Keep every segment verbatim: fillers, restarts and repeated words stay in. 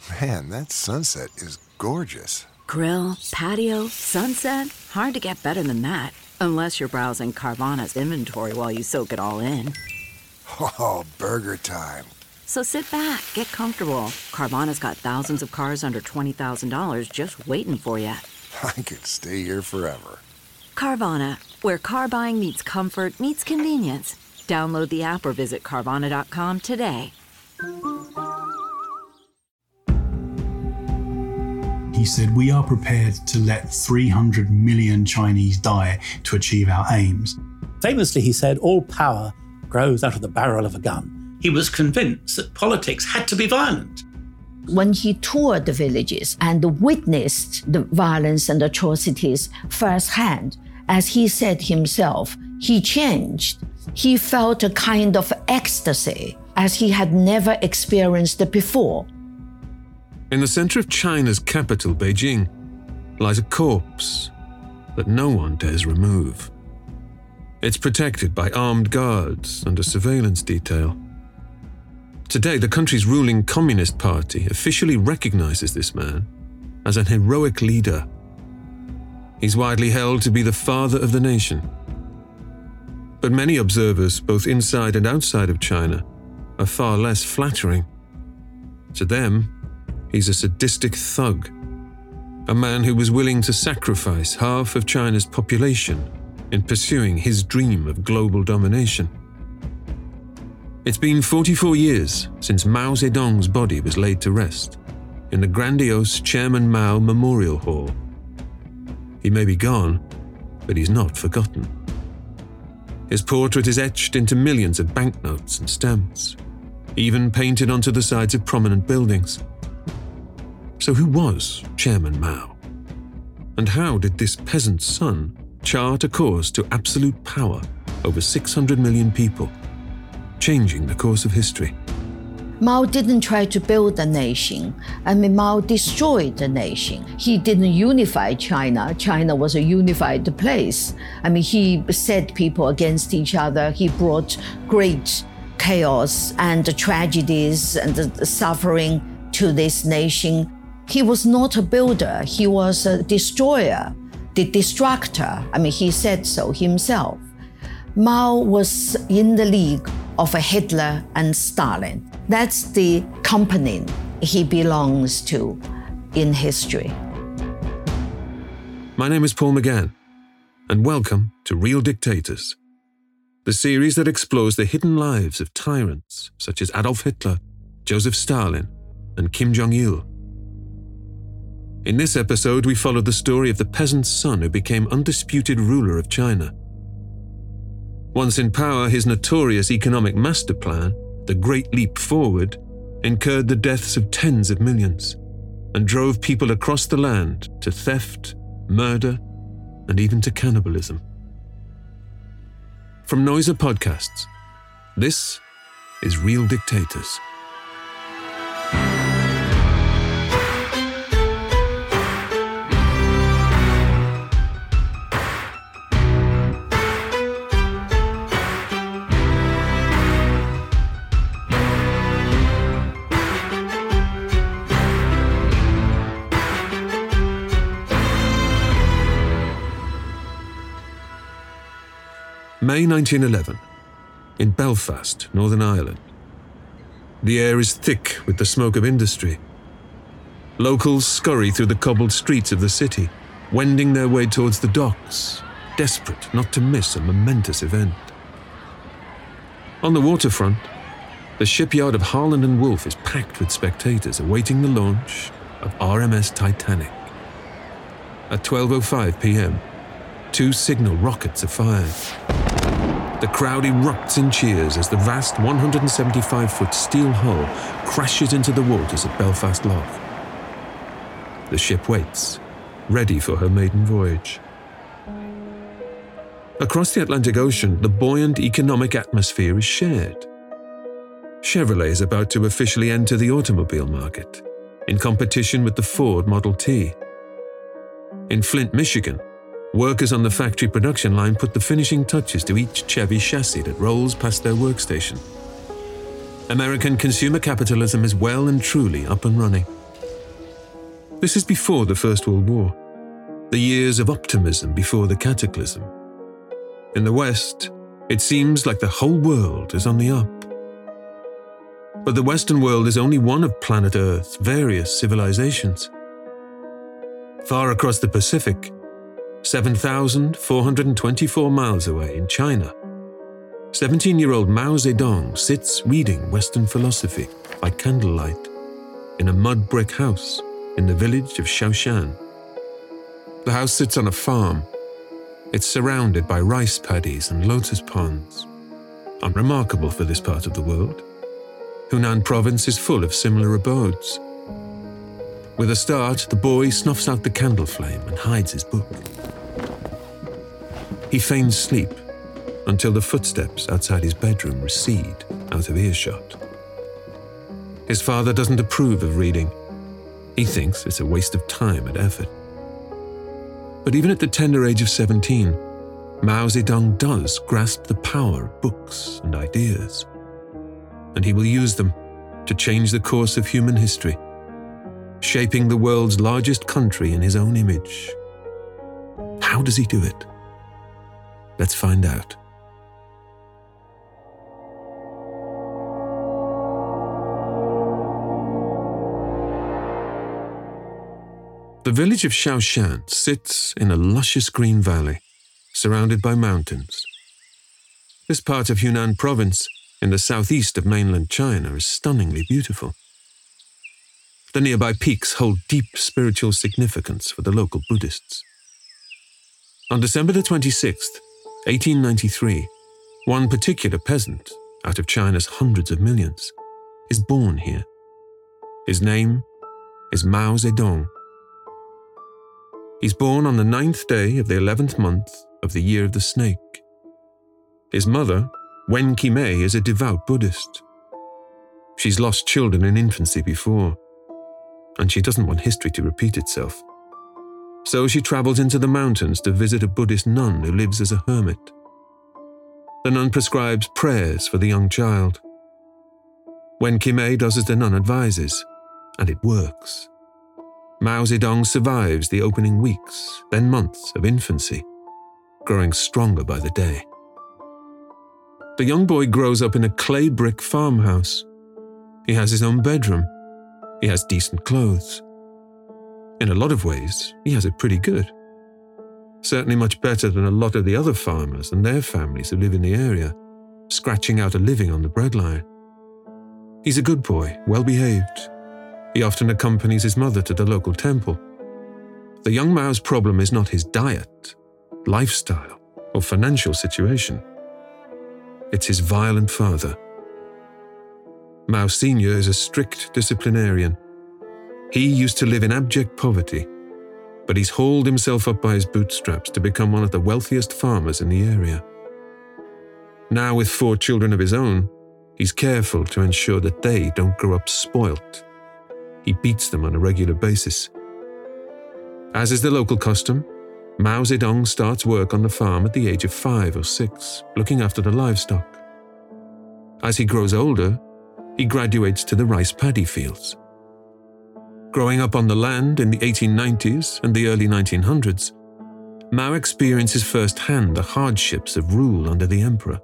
Man, that sunset is gorgeous. Grill, patio, sunset. Hard to get better than that. Unless you're browsing Carvana's inventory while you soak it all in. Oh, burger time. So sit back, get comfortable. Carvana's got thousands of cars under twenty thousand dollars just waiting for you. I could stay here forever. Carvana, where car buying meets comfort, meets convenience. Download the app or visit Carvana dot com today. He said, "We are prepared to let three hundred million Chinese die to achieve our aims." Famously, he said, "All power grows out of the barrel of a gun." He was convinced that politics had to be violent. When he toured the villages and witnessed the violence and atrocities firsthand, as he said himself, he changed. He felt a kind of ecstasy as he had never experienced it before. In the center of China's capital, Beijing, lies a corpse that no one dares remove. It's protected by armed guards and a surveillance detail. Today, the country's ruling Communist Party officially recognizes this man as an heroic leader. He's widely held to be the father of the nation. But many observers, both inside and outside of China, are far less flattering. To them, he's a sadistic thug, a man who was willing to sacrifice half of China's population in pursuing his dream of global domination. It's been forty-four years since Mao Zedong's body was laid to rest in the grandiose Chairman Mao Memorial Hall. He may be gone, but he's not forgotten. His portrait is etched into millions of banknotes and stamps, even painted onto the sides of prominent buildings. So who was Chairman Mao? And how did this peasant's son chart a course to absolute power over six hundred million people, changing the course of history? Mao didn't try to build a nation. I mean, Mao destroyed the nation. He didn't unify China. China was a unified place. I mean, he set people against each other. He brought great chaos and tragedies and suffering to this nation. He was not a builder. He was a destroyer, the destructor. I mean, he said so himself. Mao was in the league of a Hitler and Stalin. That's the company he belongs to in history. My name is Paul McGann, and welcome to Real Dictators, the series that explores the hidden lives of tyrants such as Adolf Hitler, Joseph Stalin, and Kim Jong-il. In this episode, we followed the story of the peasant's son who became undisputed ruler of China. Once in power, his notorious economic master plan, the Great Leap Forward, incurred the deaths of tens of millions and drove people across the land to theft, murder, and even to cannibalism. From Noiser Podcasts, this is Real Dictators. May nineteen eleven, in Belfast, Northern Ireland. The air is thick with the smoke of industry. Locals scurry through the cobbled streets of the city, wending their way towards the docks, desperate not to miss a momentous event. On the waterfront, the shipyard of Harland and Wolff is packed with spectators awaiting the launch of R M S Titanic. At twelve oh five p.m., two signal rockets are fired. The crowd erupts in cheers as the vast one hundred seventy-five foot steel hull crashes into the waters of Belfast Lough. The ship waits, ready for her maiden voyage. Across the Atlantic Ocean, the buoyant economic atmosphere is shared. Chevrolet is about to officially enter the automobile market, in competition with the Ford Model T. In Flint, Michigan, workers on the factory production line put the finishing touches to each Chevy chassis that rolls past their workstation. American consumer capitalism is well and truly up and running. This is before the First World War, the years of optimism before the cataclysm. In the West, it seems like the whole world is on the up. But the Western world is only one of planet Earth's various civilizations. Far across the Pacific, seven thousand four hundred twenty-four miles away in China, seventeen-year-old Mao Zedong sits reading Western philosophy by candlelight in a mud brick house in the village of Shaoshan. The house sits on a farm. It's surrounded by rice paddies and lotus ponds. Unremarkable for this part of the world. Hunan province is full of similar abodes. With a start, the boy snuffs out the candle flame and hides his book. He feigns sleep until the footsteps outside his bedroom recede out of earshot. His father doesn't approve of reading. He thinks it's a waste of time and effort. But even at the tender age of seventeen, Mao Zedong does grasp the power of books and ideas, and he will use them to change the course of human history, shaping the world's largest country in his own image. How does he do it? Let's find out. The village of Shaoshan sits in a luscious green valley, surrounded by mountains. This part of Hunan province, in the southeast of mainland China, is stunningly beautiful. The nearby peaks hold deep spiritual significance for the local Buddhists. On December the twenty-sixth, eighteen ninety-three, one particular peasant, out of China's hundreds of millions, is born here. His name is Mao Zedong. He's born on the ninth day of the eleventh month of the year of the snake. His mother, Wen Qimei, is a devout Buddhist. She's lost children in infancy before, and she doesn't want history to repeat itself. So she travels into the mountains to visit a Buddhist nun who lives as a hermit. The nun prescribes prayers for the young child. Wen Qimei does as the nun advises, and it works. Mao Zedong survives the opening weeks, then months of infancy, growing stronger by the day. The young boy grows up in a clay brick farmhouse. He has his own bedroom. He has decent clothes. In a lot of ways, he has it pretty good. Certainly much better than a lot of the other farmers and their families who live in the area, scratching out a living on the breadline. He's a good boy, well-behaved. He often accompanies his mother to the local temple. The young Mao's problem is not his diet, lifestyle, or financial situation. It's his violent father. Mao Senior is a strict disciplinarian. He used to live in abject poverty, but he's hauled himself up by his bootstraps to become one of the wealthiest farmers in the area. Now, with four children of his own, he's careful to ensure that they don't grow up spoilt. He beats them on a regular basis. As is the local custom, Mao Zedong starts work on the farm at the age of five or six, looking after the livestock. As he grows older, he graduates to the rice paddy fields. Growing up on the land in the eighteen nineties and the early nineteen hundreds, Mao experiences firsthand the hardships of rule under the emperor.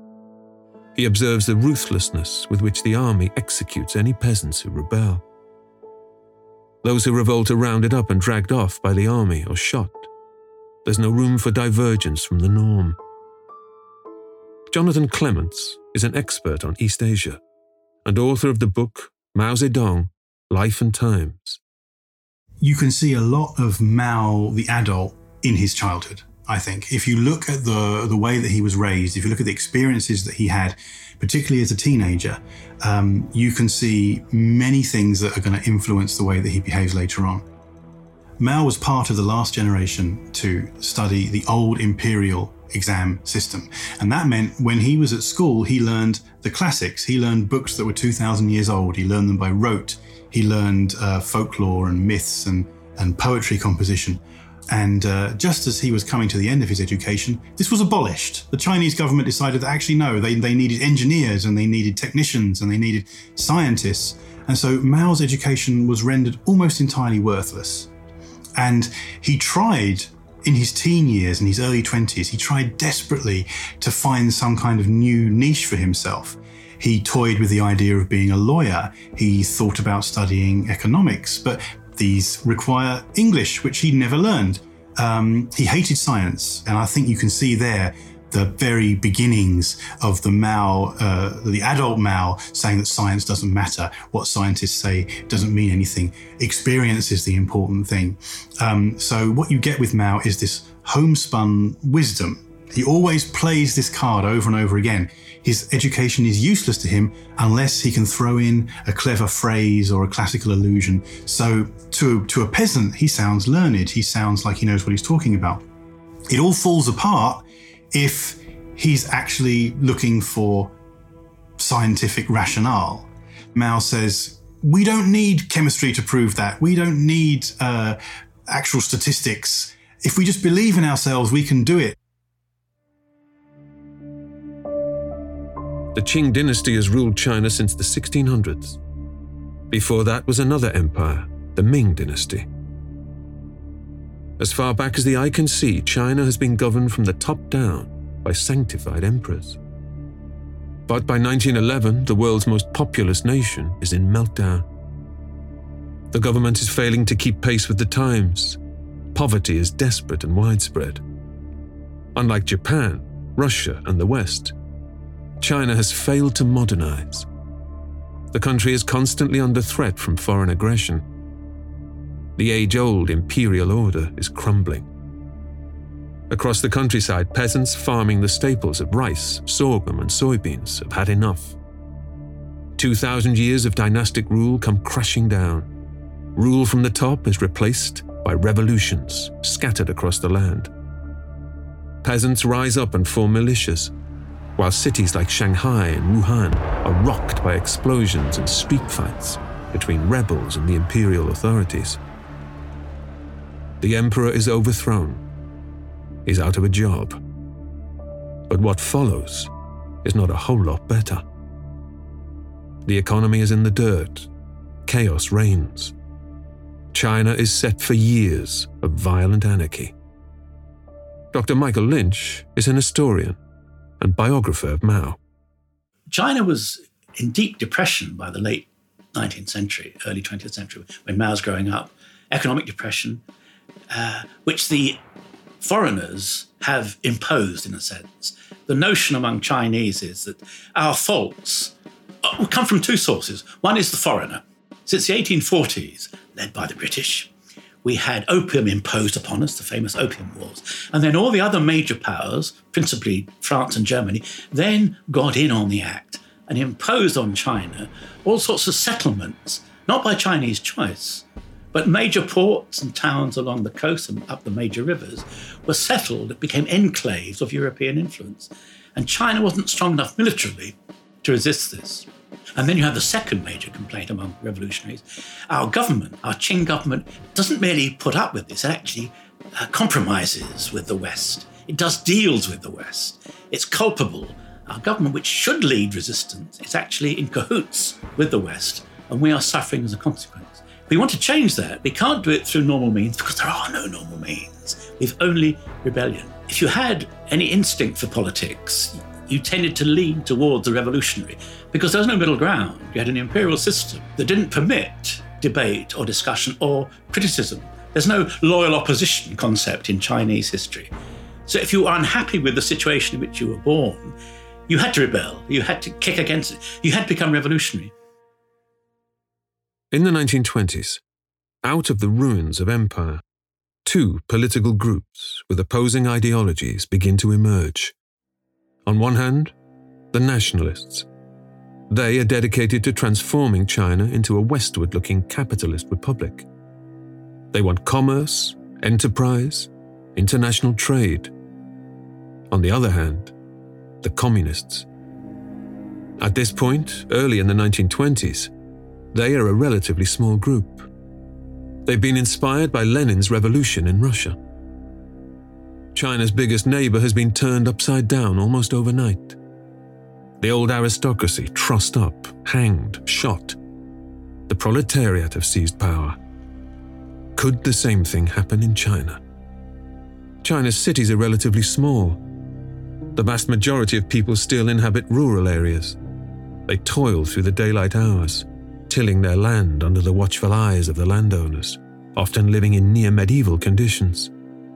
He observes the ruthlessness with which the army executes any peasants who rebel. Those who revolt are rounded up and dragged off by the army or shot. There's no room for divergence from the norm. Jonathan Clements is an expert on East Asia and author of the book Mao Zedong, Life and Times. You can see a lot of Mao, the adult, in his childhood, I think. If you look at the, the way that he was raised, if you look at the experiences that he had, particularly as a teenager, um, you can see many things that are going to influence the way that he behaves later on. Mao was part of the last generation to study the old imperial exam system. And that meant when he was at school, he learned the classics. He learned books that were two thousand years old. He learned them by rote. He learned uh, folklore and myths and, and poetry composition. And uh, just as he was coming to the end of his education, this was abolished. The Chinese government decided that actually no, they, they needed engineers and they needed technicians and they needed scientists. And so Mao's education was rendered almost entirely worthless. And he tried in his teen years, in his early twenties, he tried desperately to find some kind of new niche for himself. He toyed with the idea of being a lawyer. He thought about studying economics, but these require English, which he never learned. Um, he hated science, and I think you can see there the very beginnings of the Mao, uh, the adult Mao, saying that science doesn't matter. What scientists say doesn't mean anything. Experience is the important thing. Um, so what you get with Mao is this homespun wisdom. He always plays this card over and over again. His education is useless to him unless he can throw in a clever phrase or a classical allusion. So to, to a peasant, he sounds learned. He sounds like he knows what he's talking about. It all falls apart if he's actually looking for scientific rationale. Mao says, we don't need chemistry to prove that. We don't need uh, actual statistics. If we just believe in ourselves, we can do it. The Qing dynasty has ruled China since the sixteen hundreds. Before that was another empire, the Ming dynasty. As far back as the eye can see, China has been governed from the top down by sanctified emperors. But by nineteen eleven, the world's most populous nation is in meltdown. The government is failing to keep pace with the times. Poverty is desperate and widespread. Unlike Japan, Russia, and the West, China has failed to modernize. The country is constantly under threat from foreign aggression. The age-old imperial order is crumbling. Across the countryside, peasants farming the staples of rice, sorghum, and soybeans have had enough. Two thousand years of dynastic rule come crashing down. Rule from the top is replaced by revolutions scattered across the land. Peasants rise up and form militias, while cities like Shanghai and Wuhan are rocked by explosions and street fights between rebels and the imperial authorities. The emperor is overthrown. He's out of a job. But what follows is not a whole lot better. The economy is in the dirt. Chaos reigns. China is set for years of violent anarchy. Doctor Michael Lynch is an historian and biographer of Mao. China was in deep depression by the late nineteenth century, early twentieth century, when Mao's growing up. Economic depression, uh, which the foreigners have imposed in a sense. The notion among Chinese is that our faults come from two sources. One is the foreigner. Since the eighteen forties, led by the British, we had opium imposed upon us, the famous Opium Wars. And then all the other major powers, principally France and Germany, then got in on the act and imposed on China all sorts of settlements, not by Chinese choice, but major ports and towns along the coast and up the major rivers were settled. It became enclaves of European influence. And China wasn't strong enough militarily to resist this. And then you have the second major complaint among revolutionaries. Our government, our Qing government, doesn't merely put up with this, it actually uh, compromises with the West. It does deals with the West. It's culpable. Our government, which should lead resistance, is actually in cahoots with the West, and we are suffering as a consequence. If we want to change that, we can't do it through normal means because there are no normal means. We've only rebellion. If you had any instinct for politics, you tended to lean towards the revolutionary because there was no middle ground. You had an imperial system that didn't permit debate or discussion or criticism. There's no loyal opposition concept in Chinese history. So if you were unhappy with the situation in which you were born, you had to rebel, you had to kick against it, you had to become revolutionary. In the nineteen twenties, out of the ruins of empire, two political groups with opposing ideologies begin to emerge. On one hand, the nationalists. They are dedicated to transforming China into a westward-looking capitalist republic. They want commerce, enterprise, international trade. On the other hand, the communists. At this point, early in the nineteen twenties, they are a relatively small group. They've been inspired by Lenin's revolution in Russia. China's biggest neighbor has been turned upside down almost overnight. The old aristocracy trussed up, hanged, shot. The proletariat have seized power. Could the same thing happen in China? China's cities are relatively small. The vast majority of people still inhabit rural areas. They toil through the daylight hours, tilling their land under the watchful eyes of the landowners, often living in near-medieval conditions.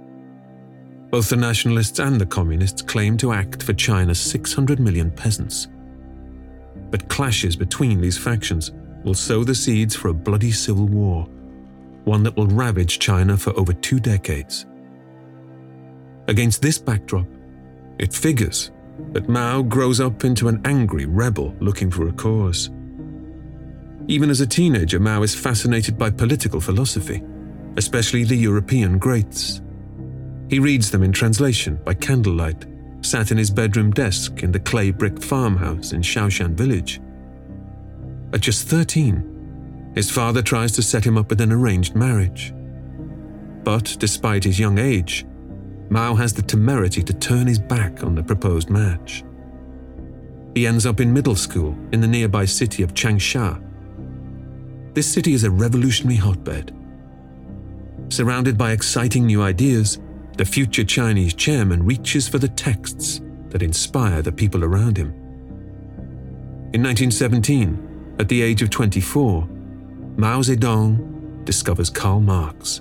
Both the nationalists and the communists claim to act for China's six hundred million peasants. But clashes between these factions will sow the seeds for a bloody civil war, one that will ravage China for over two decades. Against this backdrop, it figures that Mao grows up into an angry rebel looking for a cause. Even as a teenager, Mao is fascinated by political philosophy, especially the European greats. He reads them in translation by candlelight, sat in his bedroom desk in the clay-brick farmhouse in Shaoshan village. At just thirteen, his father tries to set him up with an arranged marriage. But despite his young age, Mao has the temerity to turn his back on the proposed match. He ends up in middle school in the nearby city of Changsha. This city is a revolutionary hotbed. Surrounded by exciting new ideas, the future Chinese chairman reaches for the texts that inspire the people around him. In nineteen seventeen, at the age of twenty-four, Mao Zedong discovers Karl Marx.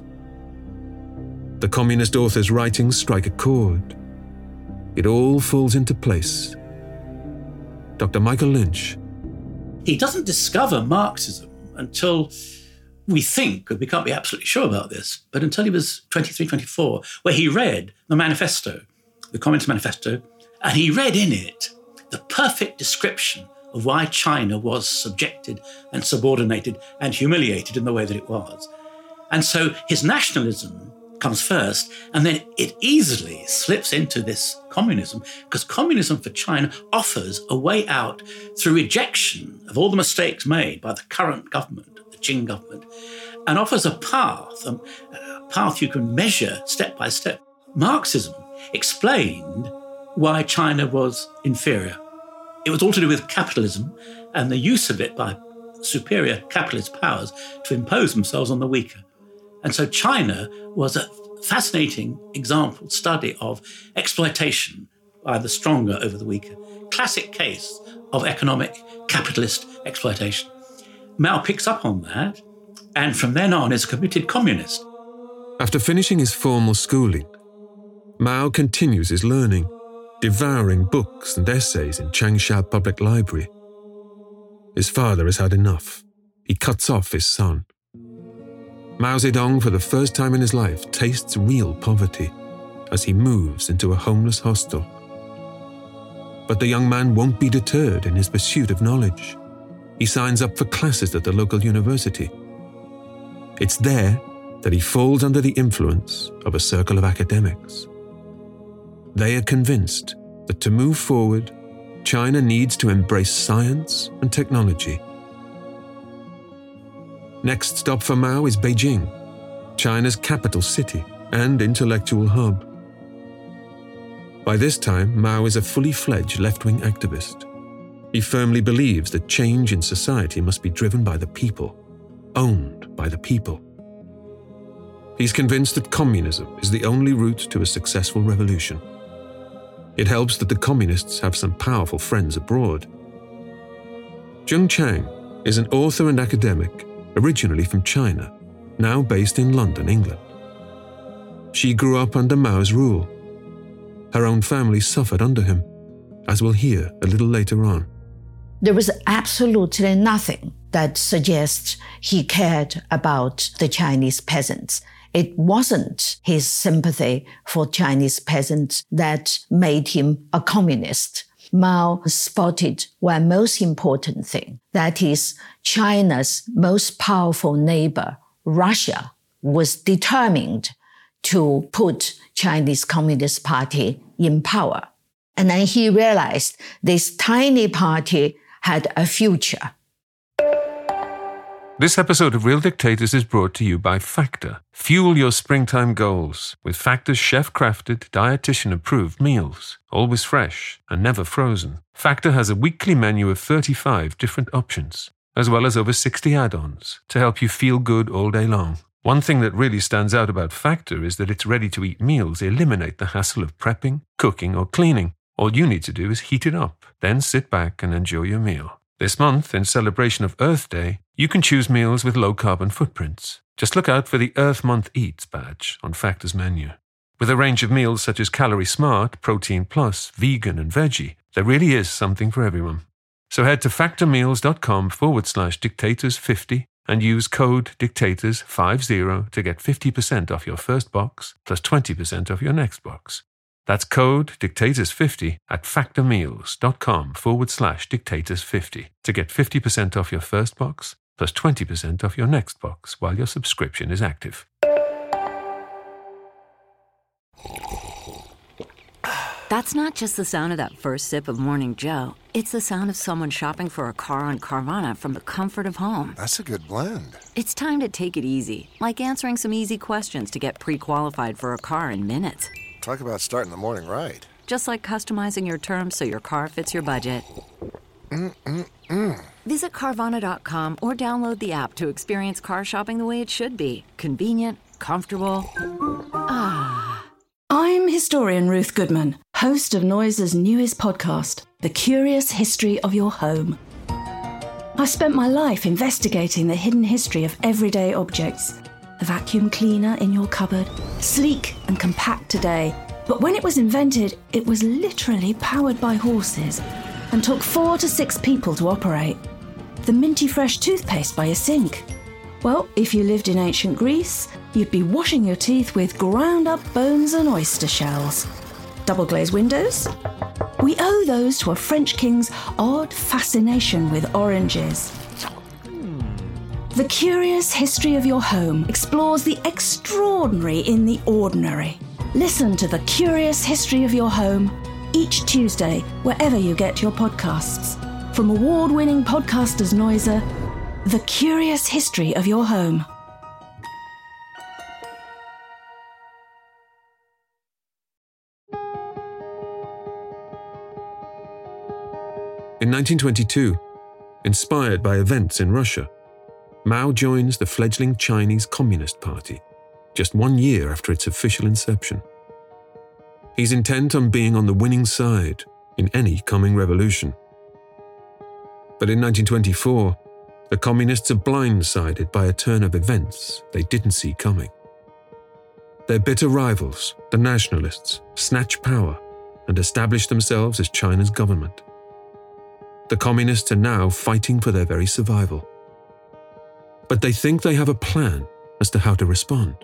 The communist author's writings strike a chord. It all falls into place. Doctor Michael Lynch. He doesn't discover Marxism until, we think, we can't be absolutely sure about this, but until he was twenty-three, twenty-four, where he read the manifesto, the Communist Manifesto, and he read in it the perfect description of why China was subjected and subordinated and humiliated in the way that it was. And so his nationalism comes first, and then it easily slips into this communism, because communism for China offers a way out through rejection of all the mistakes made by the current government, the Qing government, and offers a path, a path you can measure step by step. Marxism explained why China was inferior. It was all to do with capitalism and the use of it by superior capitalist powers to impose themselves on the weaker. And so China was a fascinating example, study of exploitation by the stronger over the weaker. Classic case of economic capitalist exploitation. Mao picks up on that, and from then on is a committed communist. After finishing his formal schooling, Mao continues his learning, devouring books and essays in Changsha Public Library. His father has had enough. He cuts off his son. Mao Zedong, for the first time in his life, tastes real poverty as he moves into a homeless hostel. But the young man won't be deterred in his pursuit of knowledge. He signs up for classes at the local university. It's there that he falls under the influence of a circle of academics. They are convinced that to move forward, China needs to embrace science and technology. Next stop for Mao is Beijing, China's capital city and intellectual hub. By this time, Mao is a fully fledged left-wing activist. He firmly believes that change in society must be driven by the people, owned by the people. He's convinced that communism is the only route to a successful revolution. It helps that the communists have some powerful friends abroad. Zheng Chang is an author and academic originally from China, now based in London, England. She grew up under Mao's rule. Her own family suffered under him, as we'll hear a little later on. There was absolutely nothing that suggests he cared about the Chinese peasants. It wasn't his sympathy for Chinese peasants that made him a communist. Mao spotted one most important thing, that is, China's most powerful neighbor, Russia, was determined to put Chinese Communist Party in power. And then he realized this tiny party had a future. This episode of Real Dictators is brought to you by Factor. Fuel your springtime goals with Factor's chef-crafted, dietitian-approved meals. Always fresh and never frozen. Factor has a weekly menu of thirty-five different options, as well as over sixty add-ons to help you feel good all day long. One thing that really stands out about Factor is that its ready-to-eat meals eliminate the hassle of prepping, cooking, or cleaning. All you need to do is heat it up, then sit back and enjoy your meal. This month, in celebration of Earth Day, you can choose meals with low carbon footprints. Just look out for the Earth Month Eats badge on Factor's menu. With a range of meals such as Calorie Smart, Protein Plus, Vegan and Veggie, there really is something for everyone. So head to factormeals.com forward slash dictators50 and use code dictators50 to get fifty percent off your first box plus twenty percent off your next box. That's code dictators50 at factormeals.com forward slash dictators50 to get fifty percent off your first box plus twenty percent off your next box while your subscription is active. That's not just the sound of that first sip of Morning Joe. It's the sound of someone shopping for a car on Carvana from the comfort of home. That's a good blend. It's time to take it easy, like answering some easy questions to get pre-qualified for a car in minutes. Talk about starting the morning right. Just like customizing your terms so your car fits your budget. Mm-mm-mm. Visit Carvana dot com or download the app to experience car shopping the way it should be. Convenient, comfortable. Ah. I'm historian Ruth Goodman, host of Noiser's newest podcast, The Curious History of Your Home. I've spent my life investigating the hidden history of everyday objects. The vacuum cleaner in your cupboard, sleek and compact today, but when it was invented, it was literally powered by horses and took four to six people to operate. The minty fresh toothpaste by your sink. Well, if you lived in ancient Greece, you'd be washing your teeth with ground up bones and oyster shells. Double glazed windows? We owe those to a French king's odd fascination with oranges. The Curious History of Your Home explores the extraordinary in the ordinary. Listen to The Curious History of Your Home each Tuesday, wherever you get your podcasts. From award-winning podcasters Noiser, The Curious History of Your Home. In nineteen twenty-two, inspired by events in Russia, Mao joins the fledgling Chinese Communist Party, just one year after its official inception. He's intent on being on the winning side in any coming revolution. But in nineteen twenty-four, the communists are blindsided by a turn of events they didn't see coming. Their bitter rivals, the nationalists, snatch power and establish themselves as China's government. The communists are now fighting for their very survival. But they think they have a plan as to how to respond.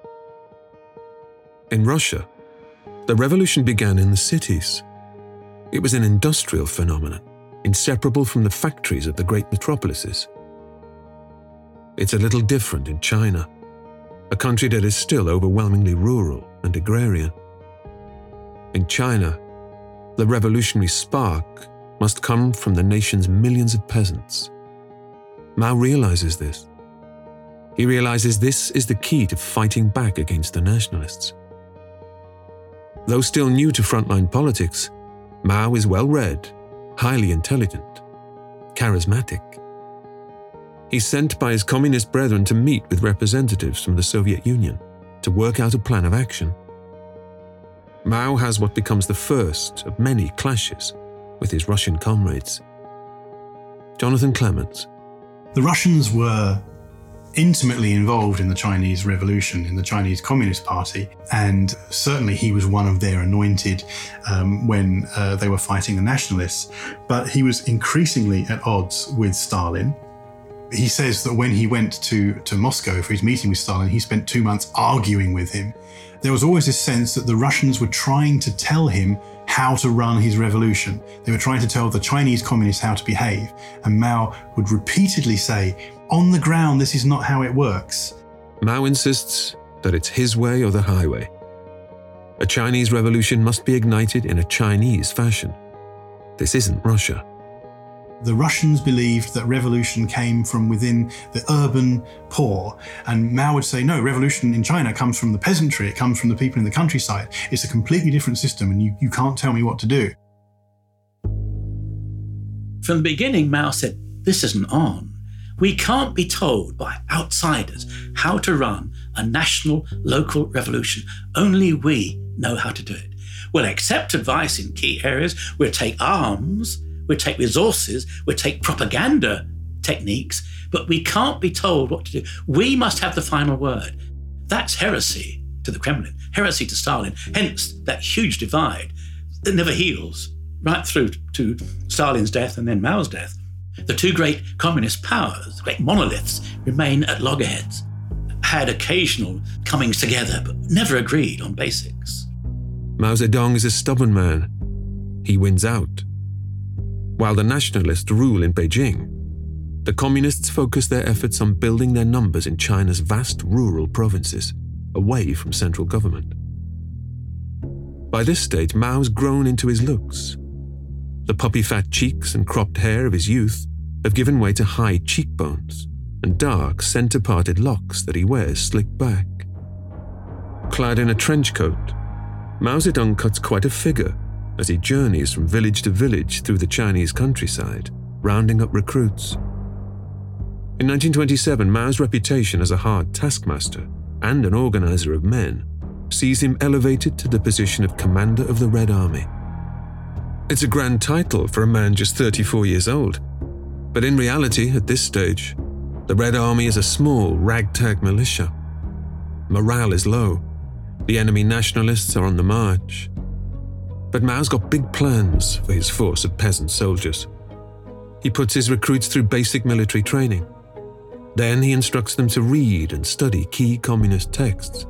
In Russia, the revolution began in the cities. It was an industrial phenomenon, inseparable from the factories of the great metropolises. It's a little different in China, a country that is still overwhelmingly rural and agrarian. In China, the revolutionary spark must come from the nation's millions of peasants. Mao realizes this. He realizes this is the key to fighting back against the nationalists. Though still new to frontline politics, Mao is well-read, highly intelligent, charismatic. He's sent by his communist brethren to meet with representatives from the Soviet Union to work out a plan of action. Mao has what becomes the first of many clashes with his Russian comrades. Jonathan Clements. The Russians were intimately involved in the Chinese Revolution, in the Chinese Communist Party, and certainly he was one of their anointed um, when uh, they were fighting the nationalists. But he was increasingly at odds with Stalin. He says that when he went to, to Moscow for his meeting with Stalin, he spent two months arguing with him. There was always this sense that the Russians were trying to tell him how to run his revolution. They were trying to tell the Chinese communists how to behave. And Mao would repeatedly say, on the ground, this is not how it works. Mao insists that it's his way or the highway. A Chinese revolution must be ignited in a Chinese fashion. This isn't Russia. The Russians believed that revolution came from within the urban poor, and Mao would say, no, revolution in China comes from the peasantry, it comes from the people in the countryside. It's a completely different system, and you, you can't tell me what to do. From the beginning, Mao said, this isn't on. We can't be told by outsiders how to run a national, local revolution. Only we know how to do it. We'll accept advice in key areas, we'll take arms, we'll take resources, we'll take propaganda techniques, but we can't be told what to do. We must have the final word. That's heresy to the Kremlin, heresy to Stalin, hence that huge divide that never heals, right through to Stalin's death and then Mao's death. The two great communist powers, great monoliths, remain at loggerheads, had occasional comings together, but never agreed on basics. Mao Zedong is a stubborn man. He wins out. While the nationalists rule in Beijing, the communists focus their efforts on building their numbers in China's vast rural provinces, away from central government. By this stage, Mao's grown into his looks. The puppy-fat cheeks and cropped hair of his youth have given way to high cheekbones and dark, centre-parted locks that he wears slicked back. Clad in a trench coat, Mao Zedong cuts quite a figure as he journeys from village to village through the Chinese countryside, rounding up recruits. In nineteen twenty-seven, Mao's reputation as a hard taskmaster and an organizer of men sees him elevated to the position of commander of the Red Army. It's a grand title for a man just thirty-four years old, but in reality, at this stage, the Red Army is a small, ragtag militia. Morale is low. The enemy nationalists are on the march. But Mao's got big plans for his force of peasant soldiers. He puts his recruits through basic military training. Then he instructs them to read and study key communist texts.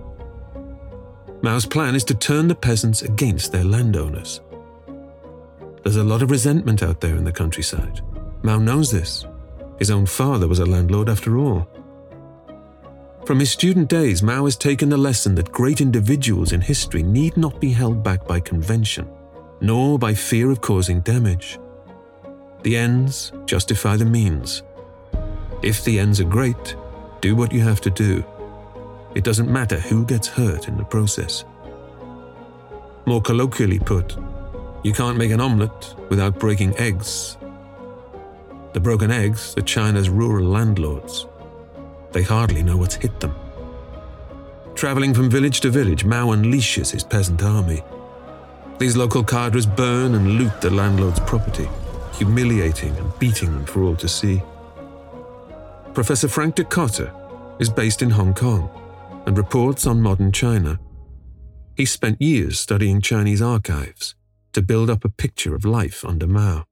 Mao's plan is to turn the peasants against their landowners. There's a lot of resentment out there in the countryside. Mao knows this. His own father was a landlord after all. From his student days, Mao has taken the lesson that great individuals in history need not be held back by convention, nor by fear of causing damage. The ends justify the means. If the ends are great, do what you have to do. It doesn't matter who gets hurt in the process. More colloquially put, you can't make an omelette without breaking eggs. The broken eggs are China's rural landlords. They hardly know what's hit them. Traveling from village to village, Mao unleashes his peasant army. These local cadres burn and loot the landlord's property, humiliating and beating them for all to see. Professor Frank de Cotter is based in Hong Kong and reports on modern China. He spent years studying Chinese archives to build up a picture of life under Mao.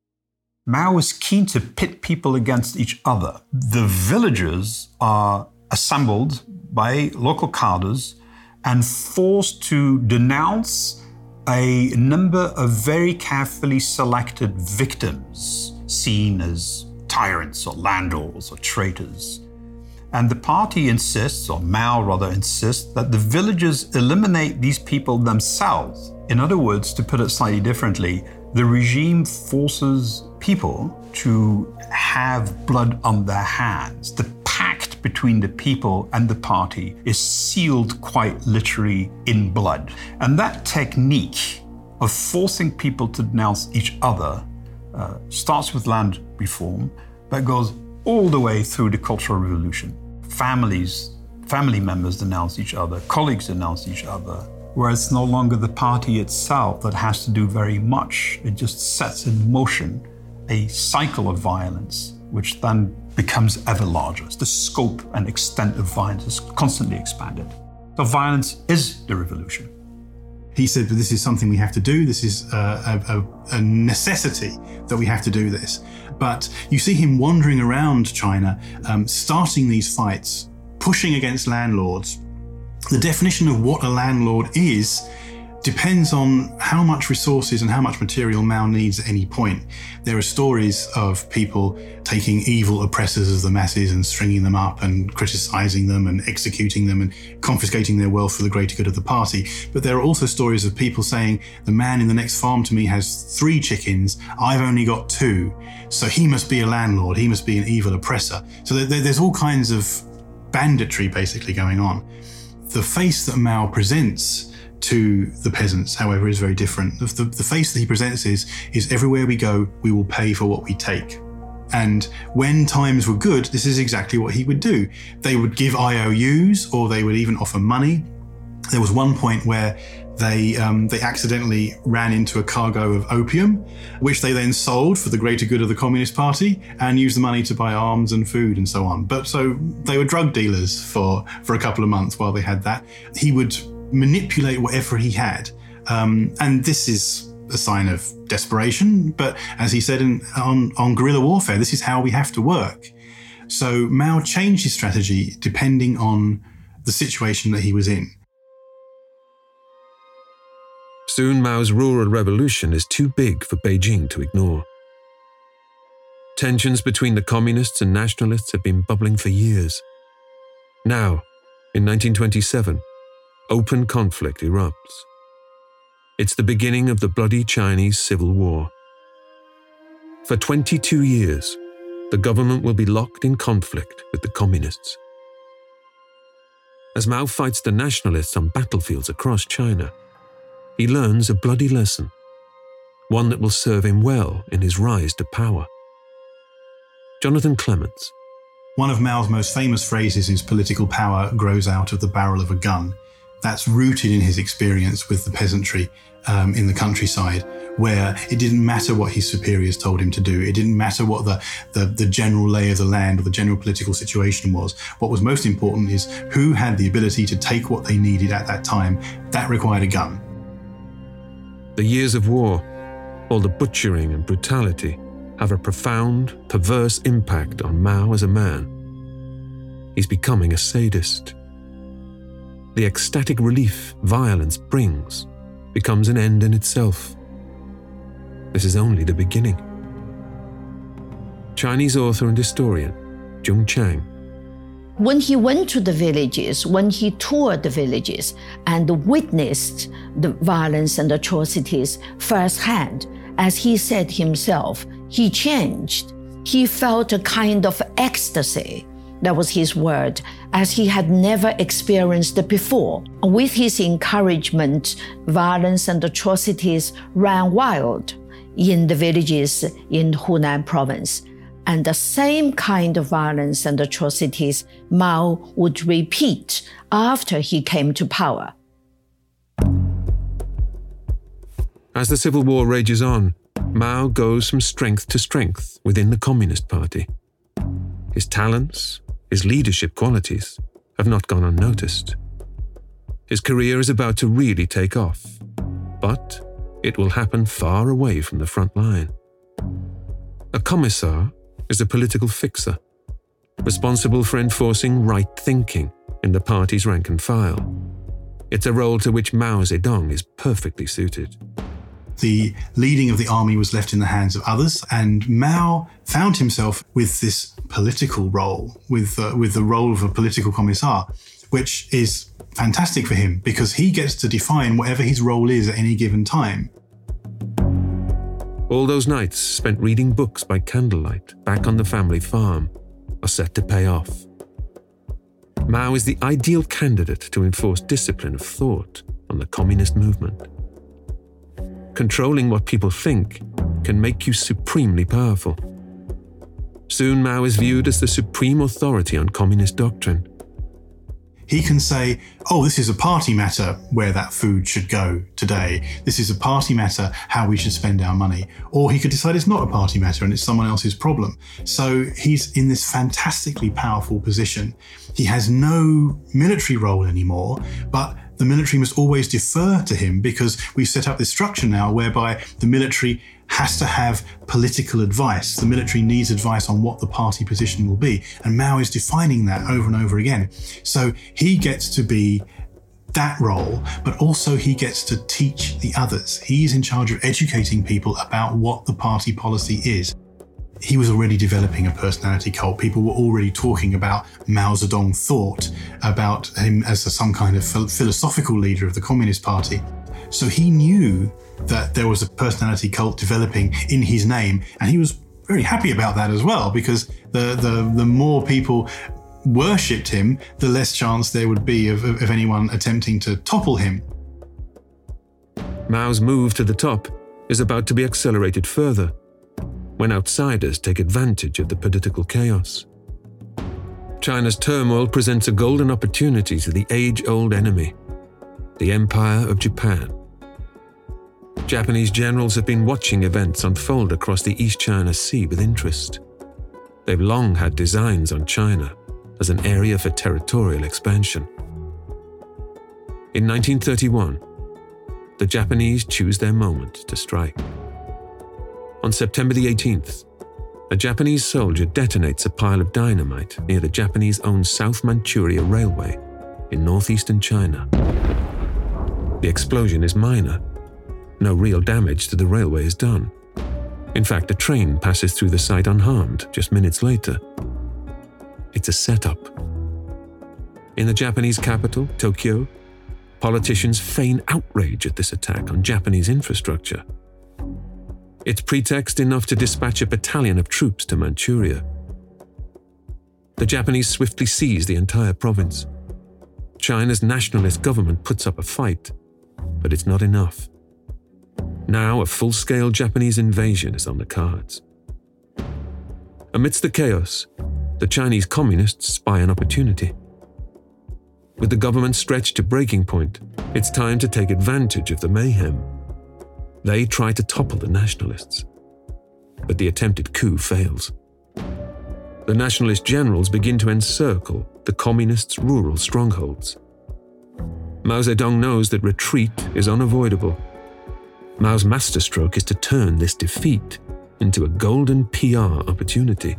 Mao was keen to pit people against each other. The villagers are assembled by local cadres and forced to denounce a number of very carefully selected victims, seen as tyrants or landlords or traitors. And the party insists, or Mao rather insists, that the villagers eliminate these people themselves. In other words, to put it slightly differently, the regime forces people to have blood on their hands. The pact between the people and the party is sealed quite literally in blood. And that technique of forcing people to denounce each other uh, starts with land reform, but goes all the way through the Cultural Revolution. Families, family members denounce each other, colleagues denounce each other, where it's no longer the party itself that has to do very much. It just sets in motion a cycle of violence, which then becomes ever larger. The scope and extent of violence is constantly expanded. So violence is the revolution. He said that this is something we have to do. This is a, a, a necessity that we have to do this. But you see him wandering around China, um, starting these fights, pushing against landlords. The definition of what a landlord is depends on how much resources and how much material Mao needs at any point. There are stories of people taking evil oppressors of the masses and stringing them up and criticizing them and executing them and confiscating their wealth for the greater good of the party. But there are also stories of people saying, the man in the next farm to me has three chickens, I've only got two, so he must be a landlord, he must be an evil oppressor. So there, there's all kinds of banditry basically going on. The face that Mao presents to the peasants, however, is very different. The, the, the face that he presents is, is everywhere we go, we will pay for what we take. And when times were good, this is exactly what he would do. They would give I O Us, or they would even offer money. There was one point where they um, they accidentally ran into a cargo of opium, which they then sold for the greater good of the Communist Party and used the money to buy arms and food and so on. But so they were drug dealers for, for a couple of months while they had that. He would manipulate whatever he had. Um, and this is a sign of desperation. But as he said in, on, on guerrilla warfare, this is how we have to work. So Mao changed his strategy depending on the situation that he was in. Soon Mao's rural revolution is too big for Beijing to ignore. Tensions between the communists and nationalists have been bubbling for years. Now, in nineteen twenty-seven, open conflict erupts. It's the beginning of the bloody Chinese Civil War. For twenty-two years, the government will be locked in conflict with the communists. As Mao fights the nationalists on battlefields across China, he learns a bloody lesson, one that will serve him well in his rise to power. Jonathan Clements. One of Mao's most famous phrases is political power grows out of the barrel of a gun. That's rooted in his experience with the peasantry um, in the countryside, where it didn't matter what his superiors told him to do. It didn't matter what the, the, the general lay of the land or the general political situation was. What was most important is who had the ability to take what they needed at that time. That required a gun. The years of war, all the butchering and brutality, have a profound, perverse impact on Mao as a man. He's becoming a sadist. The ecstatic relief violence brings becomes an end in itself. This is only the beginning. Chinese author and historian Jung Chang. When he went to the villages, when he toured the villages and witnessed the violence and atrocities firsthand, as he said himself, he changed. He felt a kind of ecstasy. That was his word, as he had never experienced it before. With his encouragement, violence and atrocities ran wild in the villages in Hunan province. And the same kind of violence and atrocities Mao would repeat after he came to power. As the Civil War rages on, Mao goes from strength to strength within the Communist Party. His talents, his leadership qualities, have not gone unnoticed. His career is about to really take off, but it will happen far away from the front line. A commissar is a political fixer, responsible for enforcing right thinking in the party's rank and file. It's a role to which Mao Zedong is perfectly suited. The leading of the army was left in the hands of others, and Mao found himself with this political role, with uh, with the role of a political commissar, which is fantastic for him because he gets to define whatever his role is at any given time. All those nights spent reading books by candlelight back on the family farm are set to pay off. Mao is the ideal candidate to enforce discipline of thought on the communist movement. Controlling what people think can make you supremely powerful. Soon Mao is viewed as the supreme authority on communist doctrine. He can say, oh, this is a party matter where that food should go today. This is a party matter how we should spend our money. Or he could decide it's not a party matter and it's someone else's problem. So he's in this fantastically powerful position. He has no military role anymore, but the military must always defer to him because we've set up this structure now whereby the military has to have political advice. The military needs advice on what the party position will be. And Mao is defining that over and over again. So he gets to be that role, but also he gets to teach the others. He's in charge of educating people about what the party policy is. He was already developing a personality cult. People were already talking about Mao Zedong thought, about him as a, some kind of philosophical leader of the Communist Party. So he knew that there was a personality cult developing in his name, and he was very happy about that as well, because the the, the more people worshipped him, the less chance there would be of, of anyone attempting to topple him. Mao's move to the top is about to be accelerated further when outsiders take advantage of the political chaos. China's turmoil presents a golden opportunity to the age-old enemy, the Empire of Japan. Japanese generals have been watching events unfold across the East China Sea with interest. They've long had designs on China as an area for territorial expansion. In nineteen thirty-one, the Japanese choose their moment to strike. On September the eighteenth, a Japanese soldier detonates a pile of dynamite near the Japanese-owned South Manchuria Railway in northeastern China. The explosion is minor. No real damage to the railway is done. In fact, a train passes through the site unharmed just minutes later. It's a setup. In the Japanese capital, Tokyo, politicians feign outrage at this attack on Japanese infrastructure. It's pretext enough to dispatch a battalion of troops to Manchuria. The Japanese swiftly seize the entire province. China's nationalist government puts up a fight, but it's not enough. Now a full-scale Japanese invasion is on the cards. Amidst the chaos, the Chinese communists spy an opportunity. With the government stretched to breaking point, it's time to take advantage of the mayhem. They try to topple the nationalists, but the attempted coup fails. The nationalist generals begin to encircle the communists' rural strongholds. Mao Zedong knows that retreat is unavoidable. Mao's masterstroke is to turn this defeat into a golden P R opportunity.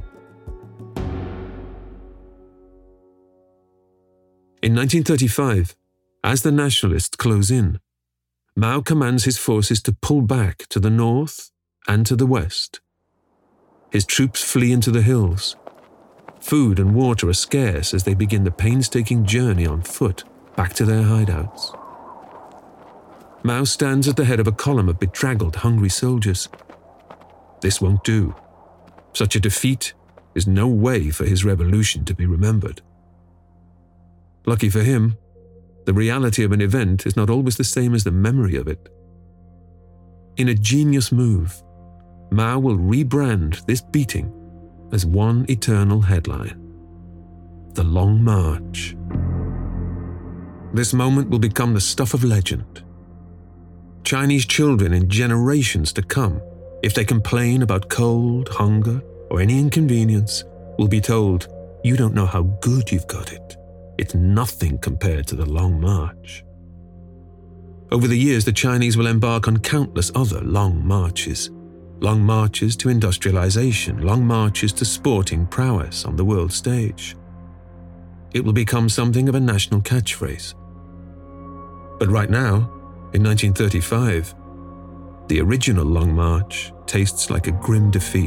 In nineteen thirty-five, as the nationalists close in, Mao commands his forces to pull back to the north and to the west. His troops flee into the hills. Food and water are scarce as they begin the painstaking journey on foot back to their hideouts. Mao stands at the head of a column of bedraggled, hungry soldiers. This won't do. Such a defeat is no way for his revolution to be remembered. Lucky for him, the reality of an event is not always the same as the memory of it. In a genius move, Mao will rebrand this beating as one eternal headline: The Long March. This moment will become the stuff of legend. Chinese children in generations to come, if they complain about cold, hunger, or any inconvenience, will be told, "You don't know how good you've got it. It's nothing compared to the Long March." Over the years, the Chinese will embark on countless other long marches. Long marches to industrialization, long marches to sporting prowess on the world stage. It will become something of a national catchphrase. But right now, in nineteen thirty-five, the original Long March tastes like a grim defeat.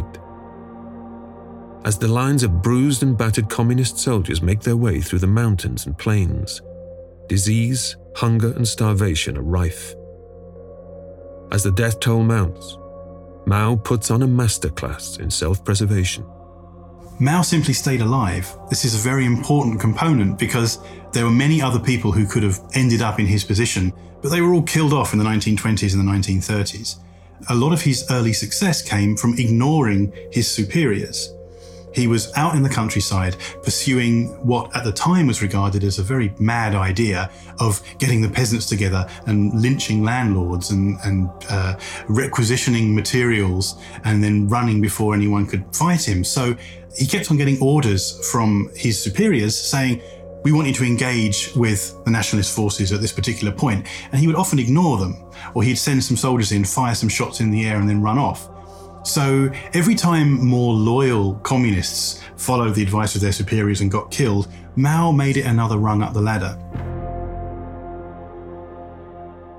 As the lines of bruised and battered communist soldiers make their way through the mountains and plains, disease, hunger, and starvation are rife. As the death toll mounts, Mao puts on a masterclass in self-preservation. Mao simply stayed alive. This is a very important component because there were many other people who could have ended up in his position, but they were all killed off in the nineteen twenties and the nineteen thirties. A lot of his early success came from ignoring his superiors. He was out in the countryside pursuing what at the time was regarded as a very mad idea of getting the peasants together and lynching landlords and, and uh, requisitioning materials and then running before anyone could fight him. So he kept on getting orders from his superiors saying, "We want you to engage with the nationalist forces at this particular point." And he would often ignore them, or he'd send some soldiers in, fire some shots in the air and then run off. So every time more loyal communists followed the advice of their superiors and got killed, Mao made it another rung up the ladder.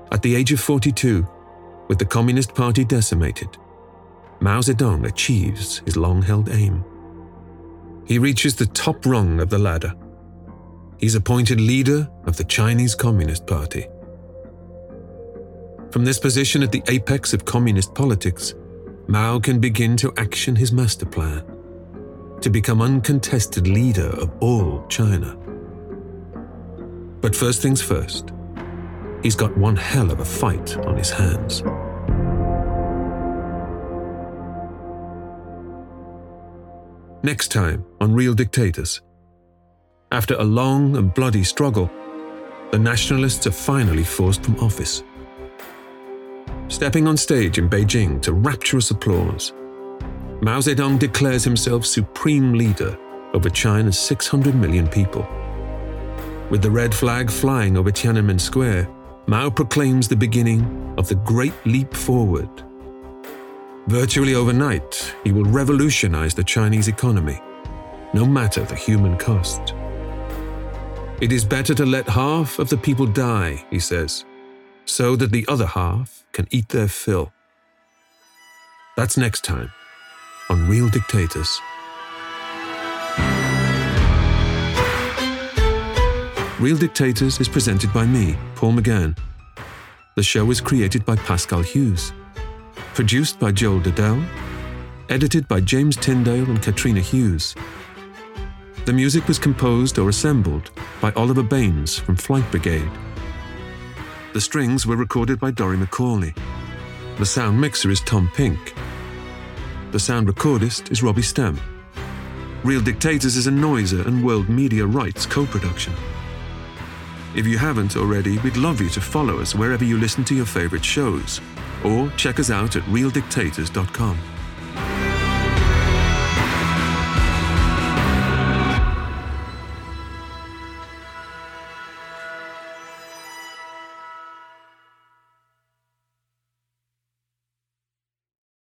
At the age of forty-two, with the Communist Party decimated, Mao Zedong achieves his long-held aim. He reaches the top rung of the ladder. He's appointed leader of the Chinese Communist Party. From this position at the apex of communist politics, Mao can begin to action his master plan, to become uncontested leader of all China. But first things first, he's got one hell of a fight on his hands. Next time on Real Dictators. After a long and bloody struggle, the nationalists are finally forced from office. Stepping on stage in Beijing to rapturous applause, Mao Zedong declares himself supreme leader over China's six hundred million people. With the red flag flying over Tiananmen Square, Mao proclaims the beginning of the Great Leap Forward. Virtually overnight, he will revolutionize the Chinese economy, no matter the human cost. It is better to let half of the people die, he says, so that the other half can eat their fill. That's next time on Real Dictators. Real Dictators is presented by me, Paul McGann. The show is created by Pascal Hughes, produced by Joel Dedell, edited by James Tyndale and Katrina Hughes. The music was composed or assembled by Oliver Baines from Flight Brigade. The strings were recorded by Dory McCauley. The sound mixer is Tom Pink. The sound recordist is Robbie Stem. Real Dictators is a Noiser and World Media Rights co-production. If you haven't already, we'd love you to follow us wherever you listen to your favorite shows, or check us out at real dictators dot com.